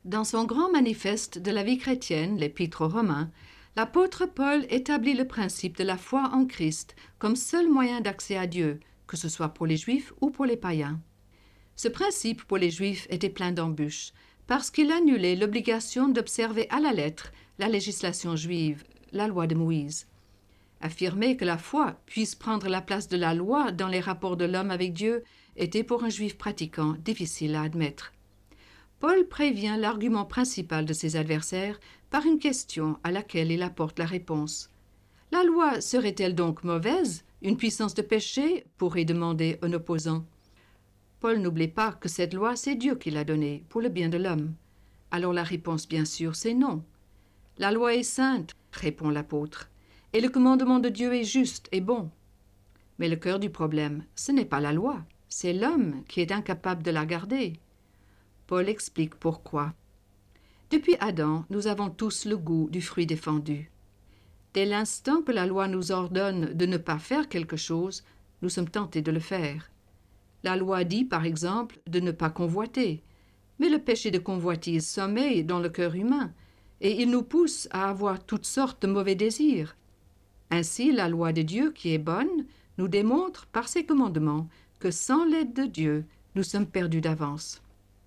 Dans son grand manifeste de la vie chrétienne, l'Épître aux Romains, l'apôtre Paul établit le principe de la foi en Christ comme seul moyen d'accès à Dieu, que ce soit pour les Juifs ou pour les païens. Ce principe pour les Juifs était plein d'embûches, parce qu'il annulait l'obligation d'observer à la lettre la législation juive, la loi de Moïse. Affirmer que la foi puisse prendre la place de la loi dans les rapports de l'homme avec Dieu était pour un Juif pratiquant difficile à admettre. Paul prévient l'argument principal de ses adversaires par une question à laquelle il apporte la réponse. La loi serait-elle donc mauvaise, une puissance de péché, pourrait demander un opposant. Paul n'oublie pas que cette loi, c'est Dieu qui l'a donnée pour le bien de l'homme. Alors la réponse, bien sûr, c'est non. La loi est sainte, répond l'apôtre, et le commandement de Dieu est juste et bon. Mais le cœur du problème, ce n'est pas la loi, c'est l'homme qui est incapable de la garder. Paul explique pourquoi. Depuis Adam, nous avons tous le goût du fruit défendu. Dès l'instant que la loi nous ordonne de ne pas faire quelque chose, nous sommes tentés de le faire. La loi dit, par exemple, de ne pas convoiter, mais le péché de convoitise sommeille dans le cœur humain, et il nous pousse à avoir toutes sortes de mauvais désirs. Ainsi, la loi de Dieu, qui est bonne, nous démontre par ses commandements que sans l'aide de Dieu, nous sommes perdus d'avance.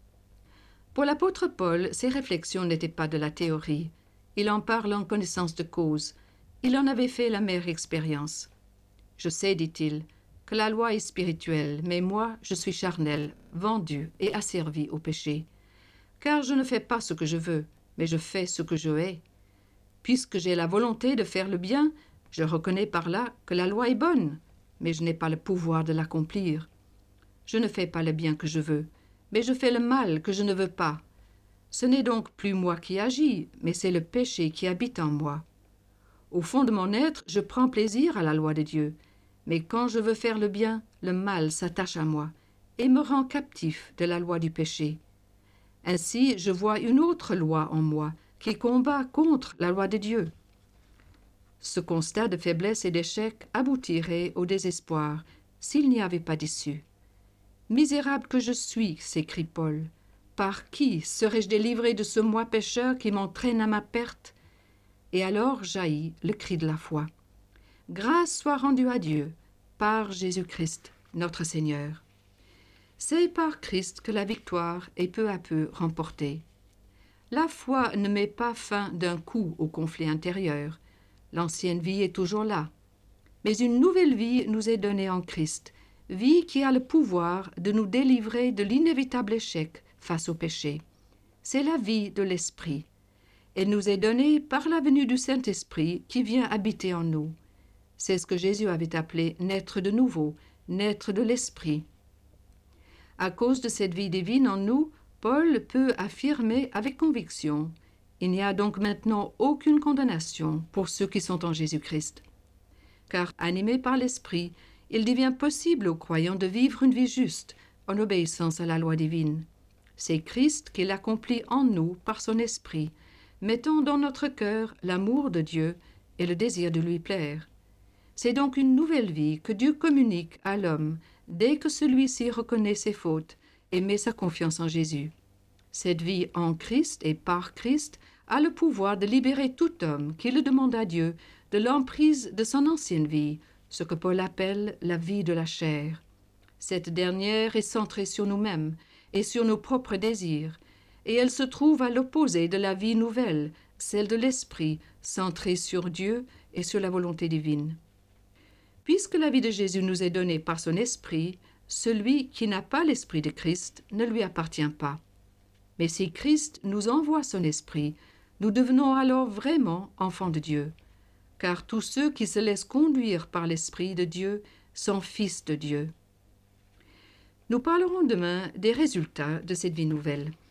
Pour l'apôtre Paul, ces réflexions n'étaient pas de la théorie. Il en parle en connaissance de cause. Il en avait fait l'amère expérience. « Je sais, dit-il, que la loi est spirituelle, mais moi, je suis charnel, vendu et asservi au péché. Car je ne fais pas ce que je veux, mais je fais ce que je hais. Puisque j'ai la volonté de faire le bien, je reconnais par là que la loi est bonne, mais je n'ai pas le pouvoir de l'accomplir. Je ne fais pas le bien que je veux, mais je fais le mal que je ne veux pas. Ce n'est donc plus moi qui agis, mais c'est le péché qui habite en moi. Au fond de mon être, je prends plaisir à la loi de Dieu, mais quand je veux faire le bien, le mal s'attache à moi et me rend captif de la loi du péché. Ainsi, je vois une autre loi en moi qui combat contre la loi de Dieu. Ce constat de faiblesse et d'échec aboutirait au désespoir s'il n'y avait pas d'issue. « Misérable que je suis, s'écrie Paul, par qui serais-je délivré de ce moi pécheur qui m'entraîne à ma perte ?» Et alors jaillit le cri de la foi. « Grâce soit rendue à Dieu, par Jésus-Christ, notre Seigneur. » C'est par Christ que la victoire est peu à peu remportée. La foi ne met pas fin d'un coup au conflit intérieur. L'ancienne vie est toujours là. Mais une nouvelle vie nous est donnée en Christ, vie qui a le pouvoir de nous délivrer de l'inévitable échec face au péché. C'est la vie de l'Esprit. Elle nous est donnée par la venue du Saint-Esprit qui vient habiter en nous. C'est ce que Jésus avait appelé naître de nouveau, naître de l'Esprit. À cause de cette vie divine en nous, Paul peut affirmer avec conviction « Il n'y a donc maintenant aucune condamnation pour ceux qui sont en Jésus-Christ. » Car animé par l'Esprit, il devient possible aux croyants de vivre une vie juste en obéissance à la loi divine. C'est Christ qui l'accomplit en nous par son Esprit, mettant dans notre cœur l'amour de Dieu et le désir de lui plaire. C'est donc une nouvelle vie que Dieu communique à l'homme dès que celui-ci reconnaît ses fautes et met sa confiance en Jésus. Cette vie en Christ et par Christ a le pouvoir de libérer tout homme qui le demande à Dieu de l'emprise de son ancienne vie, ce que Paul appelle la vie de la chair. Cette dernière est centrée sur nous-mêmes et sur nos propres désirs, et elle se trouve à l'opposé de la vie nouvelle, celle de l'Esprit, centrée sur Dieu et sur la volonté divine. Puisque la vie de Jésus nous est donnée par son Esprit, celui qui n'a pas l'Esprit de Christ ne lui appartient pas. Mais si Christ nous envoie son Esprit, nous devenons alors vraiment enfants de Dieu, car tous ceux qui se laissent conduire par l'Esprit de Dieu sont fils de Dieu. Nous parlerons demain des résultats de cette vie nouvelle.